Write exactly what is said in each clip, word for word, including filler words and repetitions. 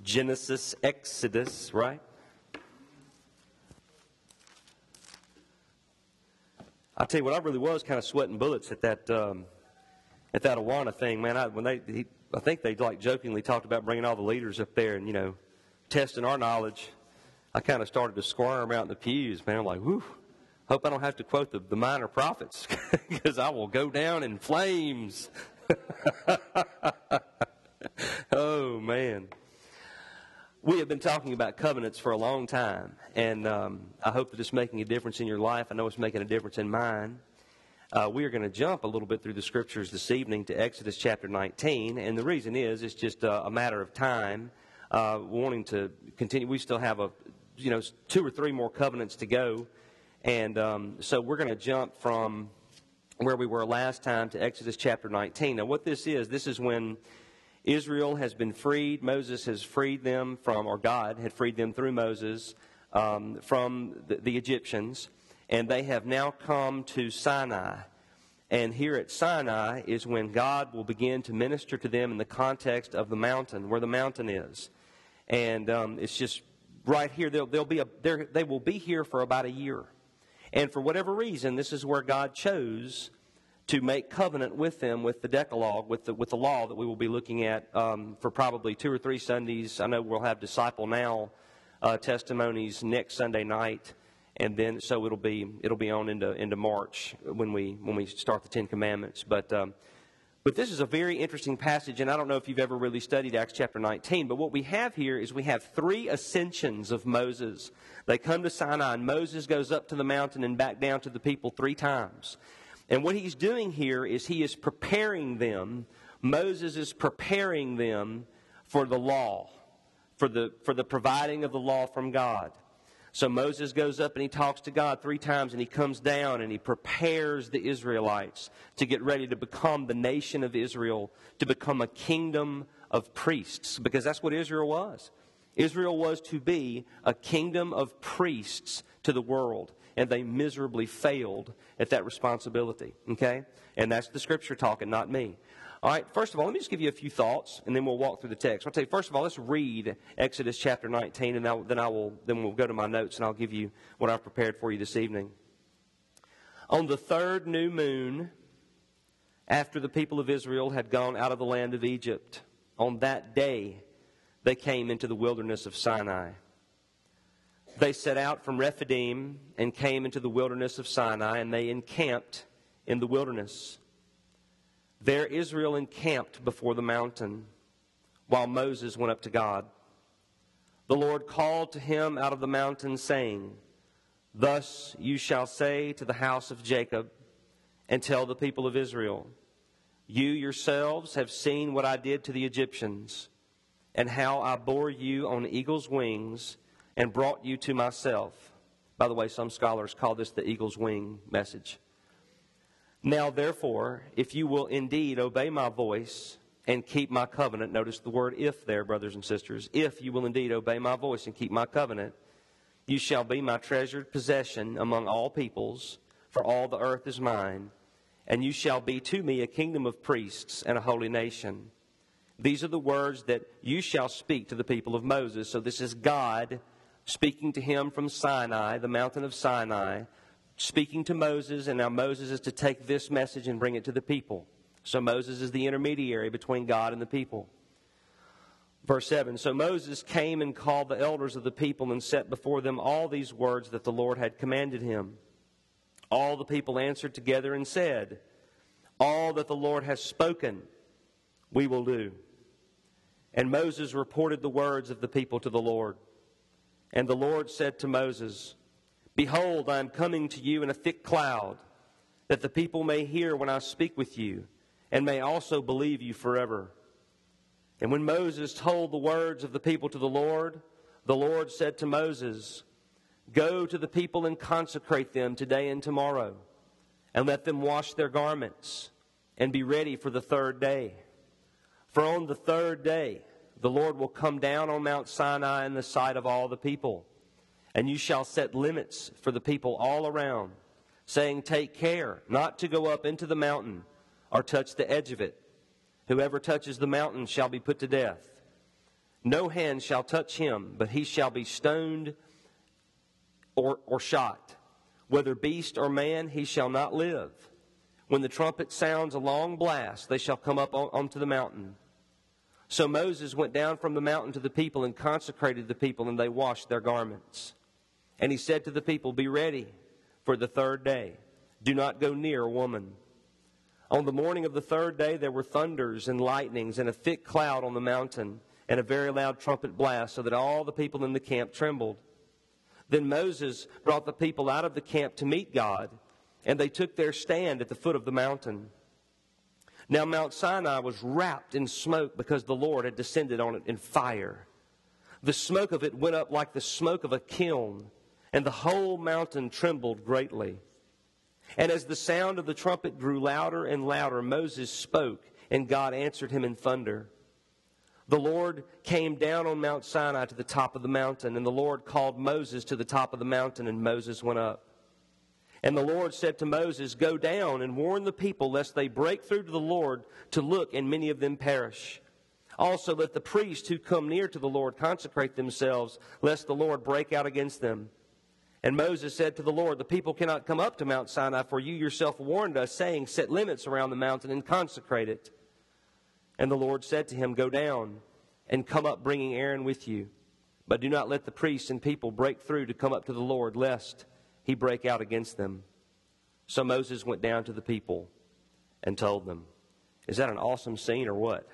Genesis, Exodus, right? I tell you what, I really was kind of sweating bullets at that um, at that Awana thing, man. I, when they, he, I think they like jokingly talked about bringing all the leaders up there and you know testing our knowledge. I kind of started to squirm out in the pews, man. I'm like, whew. Hope I don't have to quote the, the minor prophets because I will go down in flames. Oh, man. We have been talking about covenants for a long time, and um, I hope that it's making a difference in your life. I know it's making a difference in mine. Uh, we are going to jump a little bit through the Scriptures this evening to Exodus chapter nineteen, and the reason is it's just uh, a matter of time. Uh, wanting to continue, we still have a, you know, two or three more covenants to go. And um, so we're going to jump from where we were last time to Exodus chapter nineteen. Now what this is, this is when Israel has been freed. Moses has freed them from, or God had freed them through Moses um, from the, the Egyptians. And they have now come to Sinai. And here at Sinai is when God will begin to minister to them in the context of the mountain, where the mountain is. And um, it's just right here. They'll, they'll be a, they will be here for about a year. And for whatever reason, this is where God chose to make covenant with them with the Decalogue, with the, with the law that we will be looking at um, for probably two or three Sundays. I know we'll have Disciple Now uh, testimonies next Sunday night, and then so it'll be it'll be on into into March when we when we start the Ten Commandments. But um, but this is a very interesting passage, and I don't know if you've ever really studied Acts chapter nineteen, but what we have here is we have three ascensions of Moses. They come to Sinai, and Moses goes up to the mountain and back down to the people three times. And what he's doing here is he is preparing them, Moses is preparing them for the law, for the, for the providing of the law from God. So Moses goes up and he talks to God three times, and he comes down and he prepares the Israelites to get ready to become the nation of Israel, to become a kingdom of priests, because that's what Israel was. Israel was to be a kingdom of priests to the world, and they miserably failed at that responsibility, okay? And that's the Scripture talking, not me. All right, first of all, let me just give you a few thoughts, and then we'll walk through the text. I'll tell you, first of all, let's read Exodus chapter nineteen, and I'll, then I will then we'll go to my notes, and I'll give you what I've prepared for you this evening. On the third new moon, after the people of Israel had gone out of the land of Egypt, on that day they came into the wilderness of Sinai. They set out from Rephidim and came into the wilderness of Sinai, and they encamped in the wilderness. There Israel encamped before the mountain, while Moses went up to God. The Lord called to him out of the mountain, saying, Thus you shall say to the house of Jacob, and tell the people of Israel, You yourselves have seen what I did to the Egyptians, and how I bore you on eagle's wings and brought you to myself. By the way, some scholars call this the eagle's wing message. Now, therefore, if you will indeed obey my voice and keep my covenant, notice the word if there, brothers and sisters, if you will indeed obey my voice and keep my covenant, you shall be my treasured possession among all peoples, for all the earth is mine, and you shall be to me a kingdom of priests and a holy nation. These are the words that you shall speak to the people of Moses. So this is God speaking to him from Sinai, the mountain of Sinai, speaking to Moses, and now Moses is to take this message and bring it to the people. So Moses is the intermediary between God and the people. Verse seven, So Moses came and called the elders of the people and set before them all these words that the Lord had commanded him. All the people answered together and said, All that the Lord has spoken, we will do. And Moses reported the words of the people to the Lord. And the Lord said to Moses, Behold, I am coming to you in a thick cloud, that the people may hear when I speak with you, and may also believe you forever. And when Moses told the words of the people to the Lord, the Lord said to Moses, Go to the people and consecrate them today and tomorrow, and let them wash their garments, and be ready for the third day. For on the third day the Lord will come down on Mount Sinai in the sight of all the people. And you shall set limits for the people all around, saying, Take care not to go up into the mountain or touch the edge of it. Whoever touches the mountain shall be put to death. No hand shall touch him, but he shall be stoned or, or shot. Whether beast or man, he shall not live. When the trumpet sounds a long blast, they shall come up on, onto the mountain. So Moses went down from the mountain to the people and consecrated the people, and they washed their garments. And he said to the people, Be ready for the third day. Do not go near a woman. On the morning of the third day there were thunders and lightnings and a thick cloud on the mountain and a very loud trumpet blast, so that all the people in the camp trembled. Then Moses brought the people out of the camp to meet God, and they took their stand at the foot of the mountain. Now Mount Sinai was wrapped in smoke because the Lord had descended on it in fire. The smoke of it went up like the smoke of a kiln, and the whole mountain trembled greatly. And as the sound of the trumpet grew louder and louder, Moses spoke, and God answered him in thunder. The Lord came down on Mount Sinai to the top of the mountain, and the Lord called Moses to the top of the mountain, and Moses went up. And the Lord said to Moses, Go down and warn the people, lest they break through to the Lord to look, and many of them perish. Also let the priests who come near to the Lord consecrate themselves, lest the Lord break out against them. And Moses said to the Lord, The people cannot come up to Mount Sinai, for you yourself warned us, saying, Set limits around the mountain and consecrate it. And the Lord said to him, Go down and come up, bringing Aaron with you. But do not let the priests and people break through to come up to the Lord, lest he break out against them. So Moses went down to the people and told them. Is that an awesome scene or what?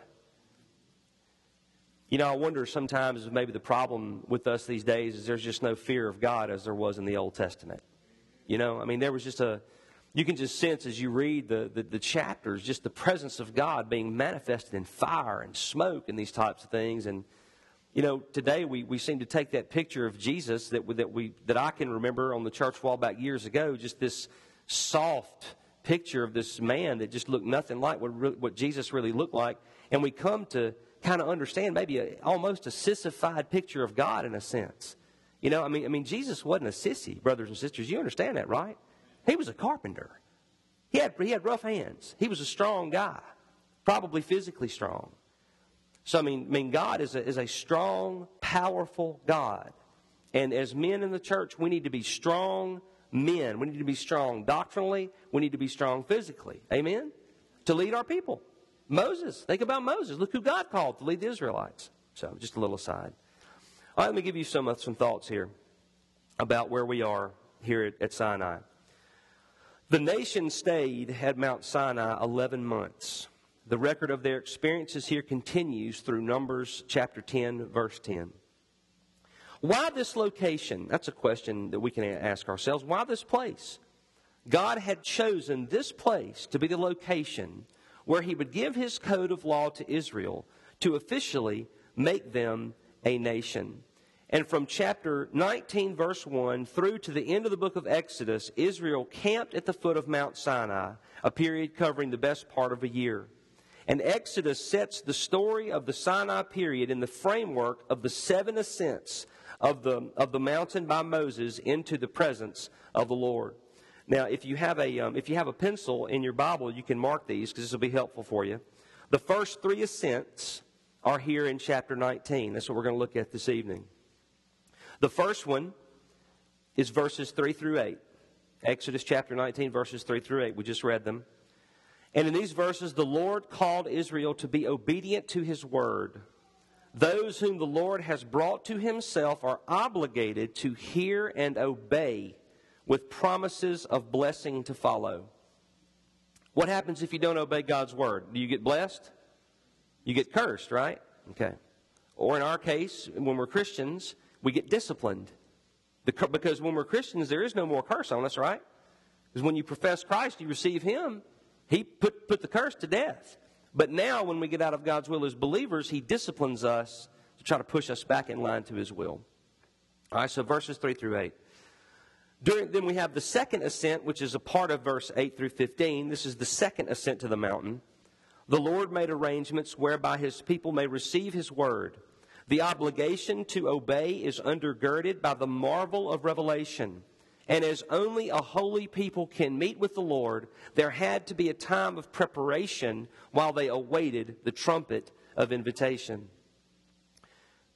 You know, I wonder sometimes maybe the problem with us these days is there's just no fear of God as there was in the Old Testament. You know, I mean, there was just a, you can just sense as you read the, the, the chapters, just the presence of God being manifested in fire and smoke and these types of things. And, you know, today we, we seem to take that picture of Jesus that, that, we, that I can remember on the church wall back years ago, just this soft picture of this man that just looked nothing like what, re- what Jesus really looked like. And we come to kind of understand maybe a, almost a sissified picture of God in a sense. You know, I mean, I mean, Jesus wasn't a sissy, brothers and sisters. You understand that, right? He was a carpenter. He had, he had rough hands. He was a strong guy, probably physically strong. So, I mean, I mean God is a, is a strong, powerful God. And as men in the church, we need to be strong men. We need to be strong doctrinally. We need to be strong physically. Amen? To lead our people. Moses. Think about Moses. Look who God called to lead the Israelites. So, just a little aside. All right, let me give you some, uh, some thoughts here about where we are here at, at Sinai. The nation stayed at Mount Sinai eleven months. The record of their experiences here continues through Numbers chapter ten, verse ten. Why this location? That's a question that we can ask ourselves. Why this place? God had chosen this place to be the location where he would give his code of law to Israel to officially make them a nation. And from chapter nineteen, verse one, through to the end of the book of Exodus, Israel camped at the foot of Mount Sinai, a period covering the best part of a year. And Exodus sets the story of the Sinai period in the framework of the seven ascents of the, of the mountain by Moses into the presence of the Lord. Now, if you have a, um, if you have a pencil in your Bible, you can mark these because this will be helpful for you. The first three ascents are here in chapter nineteen. That's what we're going to look at this evening. The first one is verses three through eight. Exodus chapter nineteen, verses three through eight. We just read them. And in these verses, the Lord called Israel to be obedient to his word. Those whom the Lord has brought to himself are obligated to hear and obey with promises of blessing to follow. What happens if you don't obey God's word? Do you get blessed? You get cursed, right? Okay. Or in our case, when we're Christians, we get disciplined. Because when we're Christians, there is no more curse on us, right? Because when you profess Christ, you receive him. He put, put the curse to death. But now when we get out of God's will as believers, he disciplines us to try to push us back in line to his will. All right, so verses three through eight. During, then we have the second ascent, which is a part of verse eight through fifteen. This is the second ascent to the mountain. The Lord made arrangements whereby his people may receive his word. The obligation to obey is undergirded by the marvel of revelation. And as only a holy people can meet with the Lord, there had to be a time of preparation while they awaited the trumpet of invitation.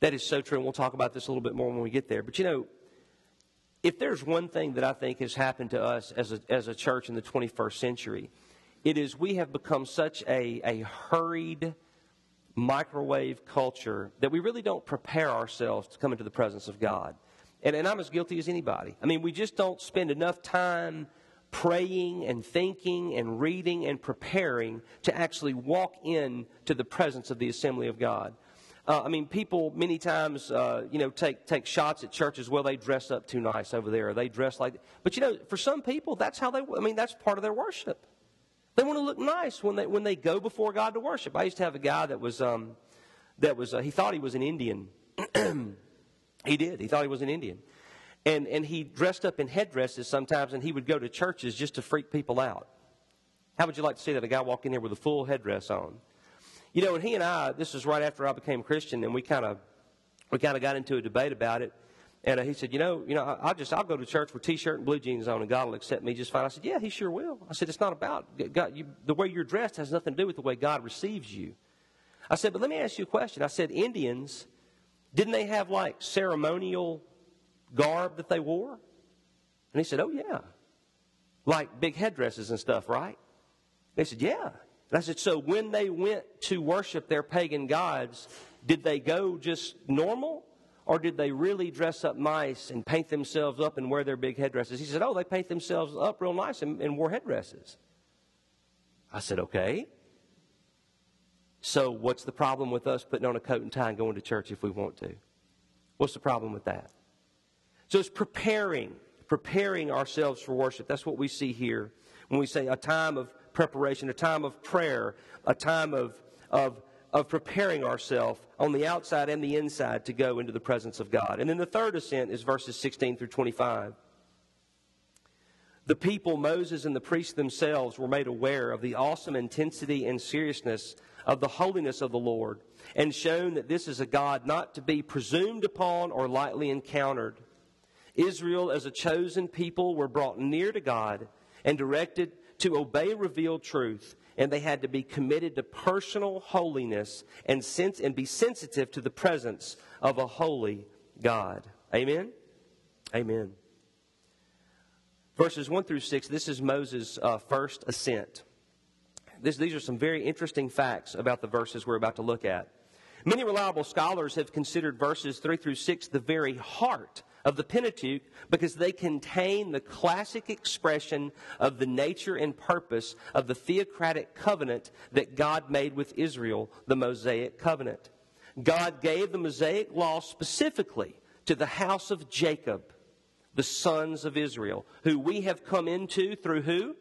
That is so true, and we'll talk about this a little bit more when we get there. But you know, if there's one thing that I think has happened to us as a, as a church in the twenty-first century, it is we have become such a, a hurried microwave culture that we really don't prepare ourselves to come into the presence of God. And, and I'm as guilty as anybody. I mean, we just don't spend enough time praying and thinking and reading and preparing to actually walk in to the presence of the assembly of God. Uh, I mean, people many times, uh, you know, take take shots at churches. Well, they dress up too nice over there. Or they dress like, but you know, for some people, that's how they. I mean, that's part of their worship. They want to look nice when they when they go before God to worship. I used to have a guy that was um, that was uh, he thought he was an Indian. He did. He thought he was an Indian, and and he dressed up in headdresses sometimes, and he would go to churches just to freak people out. How would you like to see that? A guy walk in there with a full headdress on. You know, and he and I, this was right after I became a Christian, and we kind of we kind of got into a debate about it. And uh, he said, you know, you know, I, I'll just I'll go to church with T-shirt and blue jeans on, and God will accept me just fine. I said, yeah, He sure will. I said, it's not about God. You, the way you're dressed has nothing to do with the way God receives you. I said, but let me ask you a question. I said, Indians, didn't they have like ceremonial garb that they wore? And he said, oh yeah, like big headdresses and stuff, right? They said, yeah. And I said, so when they went to worship their pagan gods, did they go just normal? Or did they really dress up nice and paint themselves up and wear their big headdresses? He said, oh, they paint themselves up real nice and, and wore headdresses. I said, okay. So what's the problem with us putting on a coat and tie and going to church if we want to? What's the problem with that? So it's preparing, preparing ourselves for worship. That's what we see here when we say a time of preparation, a time of prayer, a time of of of preparing ourselves on the outside and the inside to go into the presence of God. And then the third ascent is verses sixteen through twenty-five. The people, Moses and the priests themselves, were made aware of the awesome intensity and seriousness of the holiness of the Lord, and shown that this is a God not to be presumed upon or lightly encountered. Israel, as a chosen people, were brought near to God and directed to obey revealed truth, and they had to be committed to personal holiness and sense and be sensitive to the presence of a holy God. Amen? Amen. Verses one through six, this is Moses' uh, first ascent. This, these are some very interesting facts about the verses we're about to look at. Many reliable scholars have considered verses three through six the very heart of the Pentateuch because they contain the classic expression of the nature and purpose of the theocratic covenant that God made with Israel, the Mosaic covenant. God gave the Mosaic law specifically to the house of Jacob, the sons of Israel, who we have come into through who?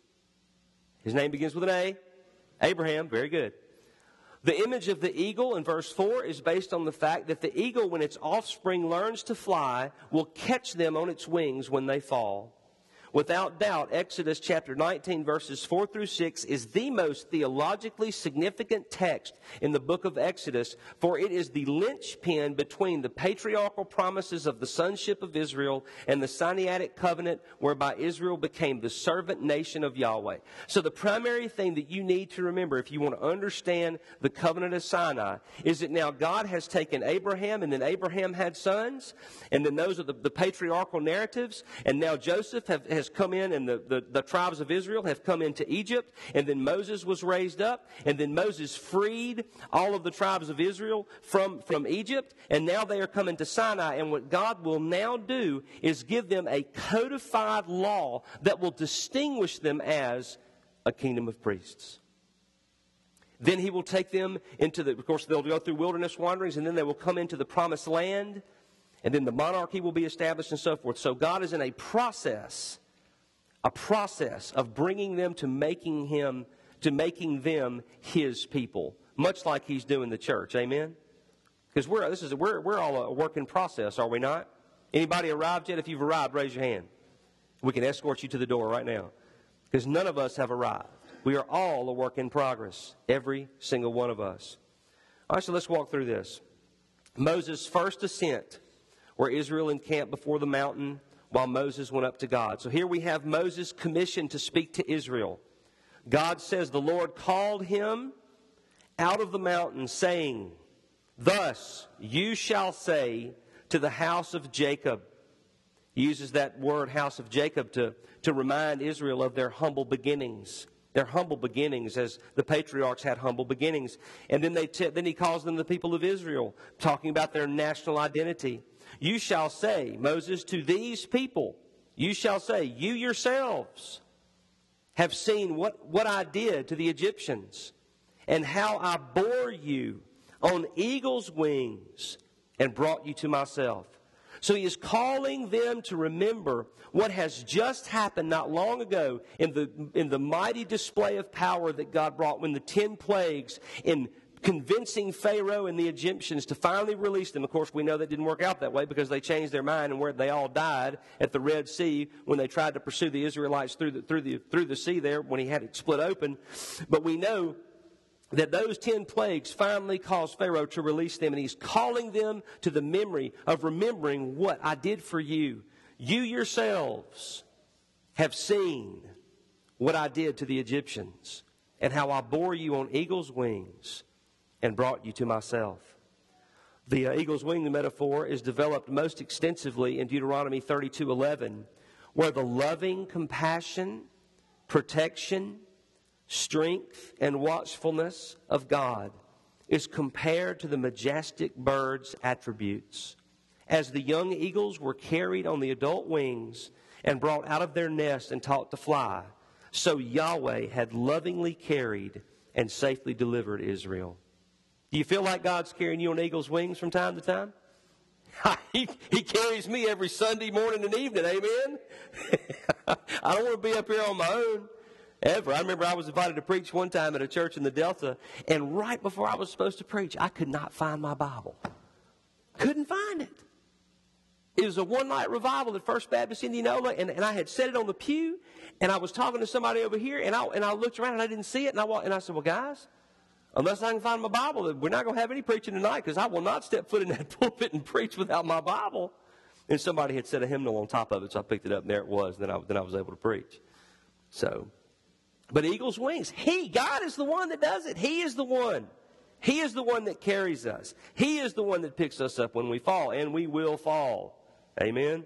His name begins with an A. Abraham. Very good. The image of the eagle in verse four is based on the fact that the eagle, when its offspring learns to fly, will catch them on its wings when they fall. Without doubt, Exodus chapter nineteen, verses four through six is the most theologically significant text in the book of Exodus, for it is the linchpin between the patriarchal promises of the sonship of Israel and the Sinaitic covenant whereby Israel became the servant nation of Yahweh. So the primary thing that you need to remember if you want to understand the covenant of Sinai is that now God has taken Abraham, and then Abraham had sons, and then those are the, the patriarchal narratives, and now Joseph have, has come in, and the, the, the tribes of Israel have come into Egypt, and then Moses was raised up, and then Moses freed all of the tribes of Israel from, from Egypt, and now they are coming to Sinai, and what God will now do is give them a codified law that will distinguish them as a kingdom of priests. Then he will take them into the, of course, they'll go through wilderness wanderings, and then they will come into the promised land, and then the monarchy will be established and so forth. So God is in a process A process of bringing them to making him, to making them his people, much like he's doing the church. Amen? Because we're this is we're we're all a work in process, are we not? Anybody arrived yet? If you've arrived, raise your hand. We can escort you to the door right now, because none of us have arrived. We are all a work in progress, every single one of us. All right, so let's walk through this. Moses' first ascent, where Israel encamped before the mountain while Moses went up to God. So here we have Moses commissioned to speak to Israel. God says the Lord called him out of the mountain, saying, Thus you shall say to the house of Jacob. He uses that word, house of Jacob, to, to remind Israel of their humble beginnings. Their humble beginnings, as the patriarchs had humble beginnings. And then, they t- then he calls them the people of Israel, talking about their national identity. You shall say, Moses, to these people, you shall say, you yourselves have seen what, what I did to the Egyptians, and how I bore you on eagle's wings and brought you to myself. So he is calling them to remember what has just happened not long ago in the, in the mighty display of power that God brought when the ten plagues in convincing Pharaoh and the Egyptians to finally release them. Of course, we know that didn't work out that way because they changed their mind and where they all died at the Red Sea when they tried to pursue the Israelites through the, through the, through the sea there when he had it split open. But we know that those ten plagues finally caused Pharaoh to release them, and he's calling them to the memory of remembering what I did for you. You yourselves have seen what I did to the Egyptians, and how I bore you on eagle's wings and brought you to myself. The uh, eagle's wing metaphor is developed most extensively in Deuteronomy thirty-two eleven, where the loving compassion, protection, strength, and watchfulness of God is compared to the majestic bird's attributes. As the young eagles were carried on the adult wings and brought out of their nest and taught to fly, so Yahweh had lovingly carried and safely delivered Israel. Do you feel like God's carrying you on eagle's wings from time to time? he, he carries me every Sunday morning and evening, amen? I don't want to be up here on my own. Ever. I remember I was invited to preach one time at a church in the Delta, and right before I was supposed to preach, I could not find my Bible. Couldn't find it. It was a one-night revival at First Baptist Indianola, and, and I had set it on the pew, and I was talking to somebody over here, and I, and I looked around, and I didn't see it, and I, walked, and I said, well, guys, unless I can find my Bible, we're not going to have any preaching tonight, because I will not step foot in that pulpit and preach without my Bible. And somebody had set a hymnal on top of it, so I picked it up, and there it was, and then I, then I was able to preach. So... But eagle's wings, He, God is the one that does it. He is the one. He is the one that carries us. He is the one that picks us up when we fall, and we will fall. Amen?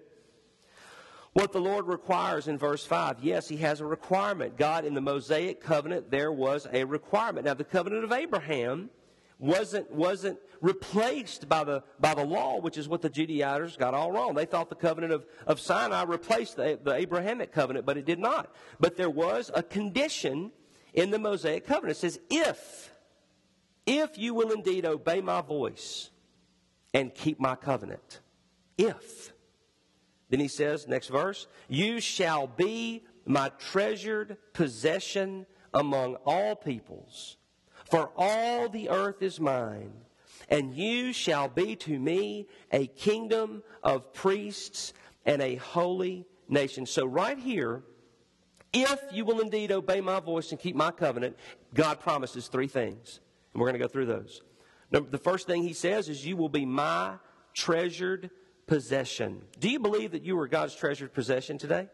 What the Lord requires in verse five, yes, He has a requirement. God, in the Mosaic covenant, there was a requirement. Now, the covenant of Abraham wasn't wasn't replaced by the by the law, which is what the Judaizers got all wrong. They thought the covenant of, of Sinai replaced the, the Abrahamic covenant, but it did not. But there was a condition in the Mosaic covenant. It says, if, if you will indeed obey my voice and keep my covenant. If. Then he says, next verse, you shall be my treasured possession among all peoples. For all the earth is mine, and you shall be to me a kingdom of priests and a holy nation. So right here, if you will indeed obey my voice and keep my covenant, God promises three things. And we're going to go through those. Number, the first thing He says is you will be my treasured possession. Do you believe that you are God's treasured possession today?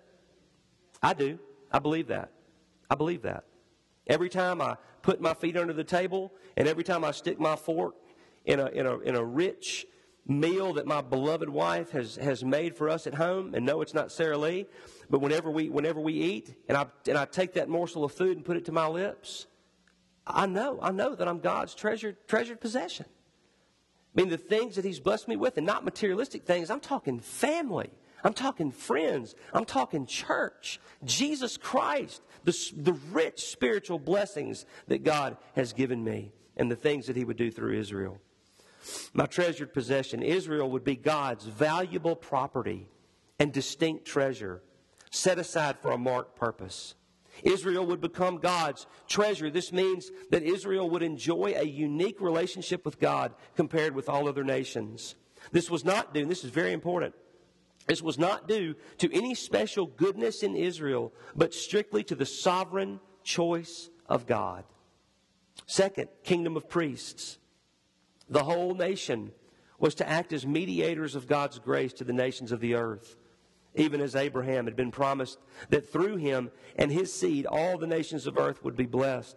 I do. I believe that. I believe that. Every time I put my feet under the table, and every time I stick my fork in a in a in a rich meal that my beloved wife has, has made for us at home, and no, it's not Sara Lee, but whenever we whenever we eat, and I and I take that morsel of food and put it to my lips, I know I know that I'm God's treasured treasured possession. I mean, the things that He's blessed me with, and not materialistic things. I'm talking family. I'm talking friends. I'm talking church. Jesus Christ. The, the rich spiritual blessings that God has given me. And the things that He would do through Israel. My treasured possession. Israel would be God's valuable property and distinct treasure. Set aside for a marked purpose. Israel would become God's treasure. This means that Israel would enjoy a unique relationship with God compared with all other nations. This was not due, and this is very important, this was not due to any special goodness in Israel, but strictly to the sovereign choice of God. Second, kingdom of priests. The whole nation was to act as mediators of God's grace to the nations of the earth. Even as Abraham had been promised that through him and his seed all the nations of earth would be blessed.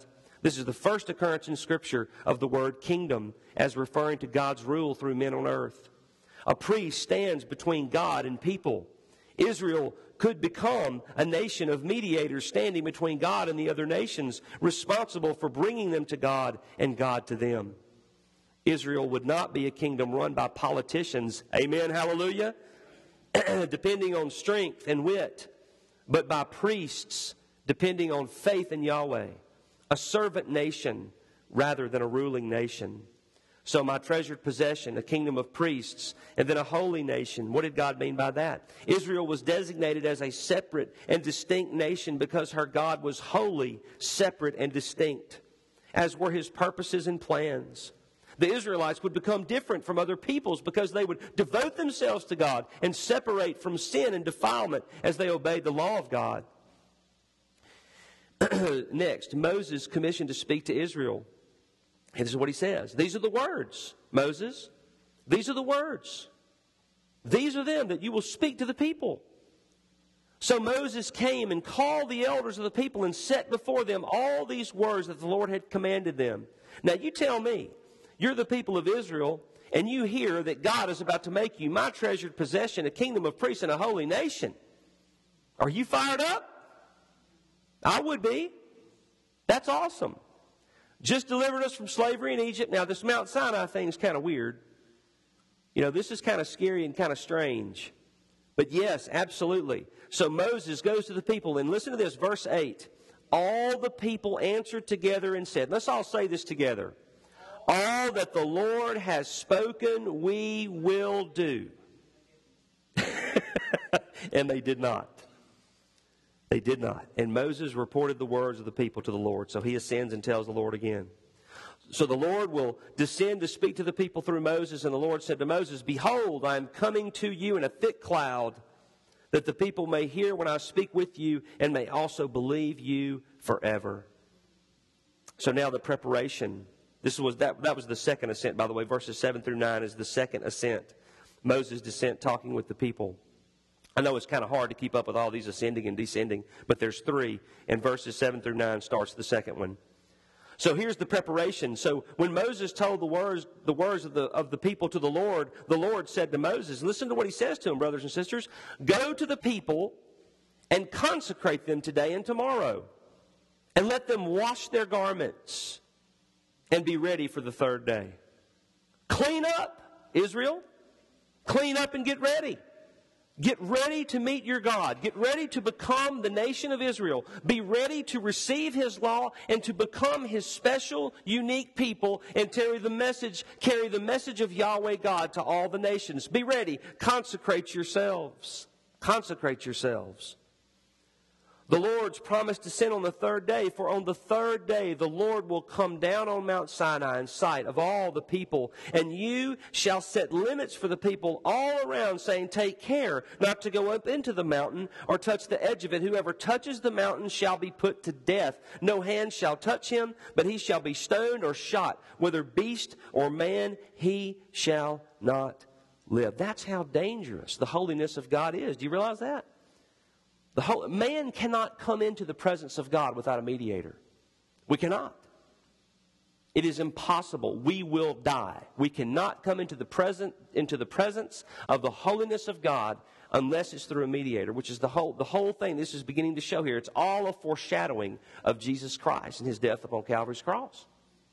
This is the first occurrence in Scripture of the word kingdom as referring to God's rule through men on earth. A priest stands between God and people. Israel could become a nation of mediators standing between God and the other nations, responsible for bringing them to God and God to them. Israel would not be a kingdom run by politicians, amen, hallelujah, depending on strength and wit, but by priests depending on faith in Yahweh, a servant nation rather than a ruling nation. So my treasured possession, a kingdom of priests, and then a holy nation. What did God mean by that? Israel was designated as a separate and distinct nation because her God was holy, separate, and distinct, as were His purposes and plans. The Israelites would become different from other peoples because they would devote themselves to God and separate from sin and defilement as they obeyed the law of God. Next, Moses commissioned to speak to Israel. And this is what he says. These are the words, Moses. These are the words. These are them that you will speak to the people. So Moses came and called the elders of the people and set before them all these words that the Lord had commanded them. Now you tell me, you're the people of Israel, and you hear that God is about to make you my treasured possession, a kingdom of priests and a holy nation. Are you fired up? I would be. That's awesome. Just delivered us from slavery in Egypt. Now, this Mount Sinai thing is kind of weird. You know, this is kind of scary and kind of strange. But yes, absolutely. So Moses goes to the people, and listen to this, verse eight. All the people answered together and said, let's all say this together. All that the Lord has spoken, we will do. And they did not. They did not. And Moses reported the words of the people to the Lord. So he ascends and tells the Lord again. So the Lord will descend to speak to the people through Moses. And the Lord said to Moses, behold, I am coming to you in a thick cloud, that the people may hear when I speak with you and may also believe you forever. So now the preparation. This was that, that was the second ascent, by the way. Verses seven through nine is the second ascent. Moses' descent talking with the people. I know it's kind of hard to keep up with all these ascending and descending, but there's three, and verses seven through nine starts the second one. So here's the preparation. So when Moses told the words, the words of the of the people to the Lord, the Lord said to Moses, listen to what he says to him, brothers and sisters, go to the people and consecrate them today and tomorrow, and let them wash their garments and be ready for the third day. Clean up, Israel. Clean up and get ready. Get ready to meet your God. Get ready to become the nation of Israel. Be ready to receive His law and to become His special, unique people and carry the message, carry the message of Yahweh God to all the nations. Be ready. Consecrate yourselves. Consecrate yourselves. The Lord's promised to send on the third day, for on the third day the Lord will come down on Mount Sinai in sight of all the people, and you shall set limits for the people all around, saying, take care not to go up into the mountain or touch the edge of it. Whoever touches the mountain shall be put to death. No hand shall touch him, but he shall be stoned or shot. Whether beast or man, he shall not live. That's how dangerous the holiness of God is. Do you realize that? The whole, man cannot come into the presence of God without a mediator. We cannot. It is impossible. We will die. We cannot come into the present into the presence of the holiness of God unless it's through a mediator, which is the whole the whole thing this is beginning to show here. It's all a foreshadowing of Jesus Christ and His death upon Calvary's cross.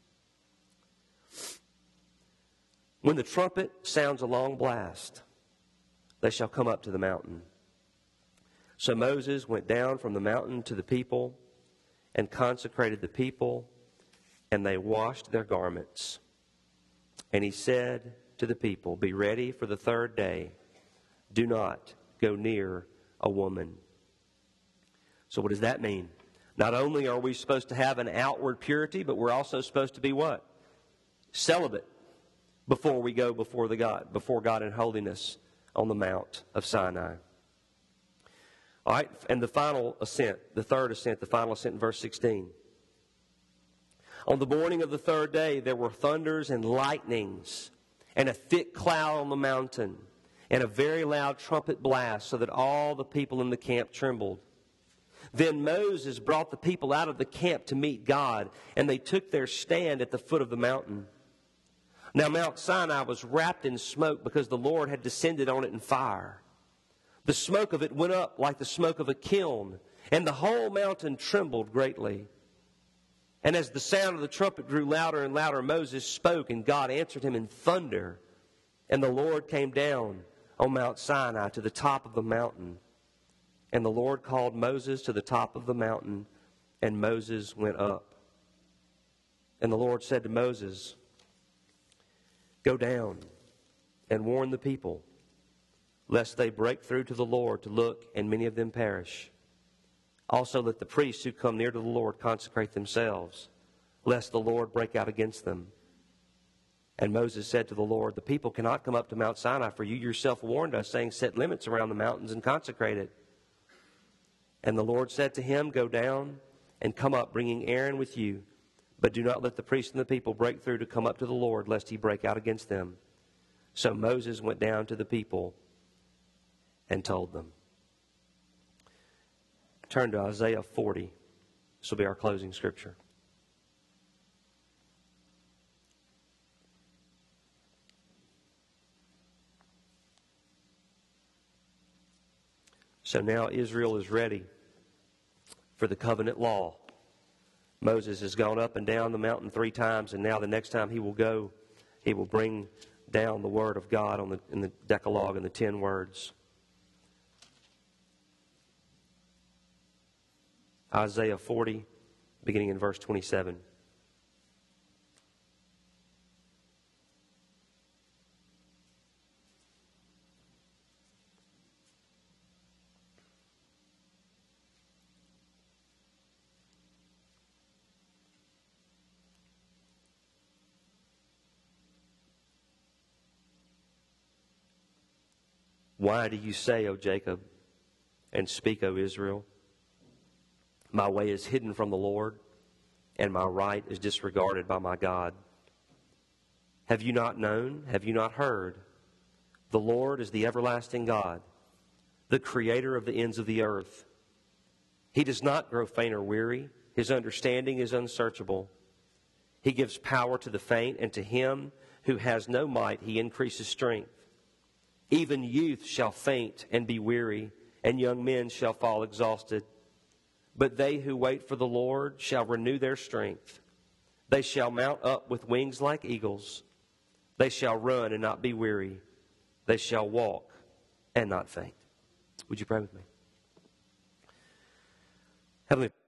When the trumpet sounds a long blast, they shall come up to the mountain. So Moses went down from the mountain to the people and consecrated the people, and they washed their garments. And he said to the people, be ready for the third day. Do not go near a woman. So what does that mean? Not only are we supposed to have an outward purity, but we're also supposed to be what? Celibate before we go before the God, before God in holiness on the Mount of Sinai. All right, and the final ascent, the third ascent, the final ascent in verse sixteen. On the morning of the third day, there were thunders and lightnings, and a thick cloud on the mountain, and a very loud trumpet blast, so that all the people in the camp trembled. Then Moses brought the people out of the camp to meet God, and they took their stand at the foot of the mountain. Now Mount Sinai was wrapped in smoke because the Lord had descended on it in fire. The smoke of it went up like the smoke of a kiln, and the whole mountain trembled greatly. And as the sound of the trumpet grew louder and louder, Moses spoke, and God answered him in thunder. And the Lord came down on Mount Sinai to the top of the mountain. And the Lord called Moses to the top of the mountain, and Moses went up. And the Lord said to Moses, "Go down and warn the people, lest they break through to the Lord to look, and many of them perish. Also let the priests who come near to the Lord consecrate themselves, lest the Lord break out against them." And Moses said to the Lord, "The people cannot come up to Mount Sinai, for you yourself warned us, saying, 'Set limits around the mountains and consecrate it.' And the Lord said to him, 'Go down and come up, bringing Aaron with you. But do not let the priests and the people break through to come up to the Lord, lest he break out against them.' So Moses went down to the people and told them." Turn to Isaiah forty. This will be our closing scripture. So now Israel is ready for the covenant law. Moses has gone up and down the mountain three times, and now the next time he will go, he will bring down the word of God on the, in the Decalogue and the ten words. Isaiah forty, beginning in verse twenty-seven. "Why do you say, O Jacob, and speak, O Israel? My way is hidden from the Lord, and my right is disregarded by my God. Have you not known? Have you not heard? The Lord is the everlasting God, the creator of the ends of the earth. He does not grow faint or weary. His understanding is unsearchable. He gives power to the faint, and to him who has no might he increases strength. Even youth shall faint and be weary, and young men shall fall exhausted. But they who wait for the Lord shall renew their strength. They shall mount up with wings like eagles. They shall run and not be weary. They shall walk and not faint." Would you pray with me? Heavenly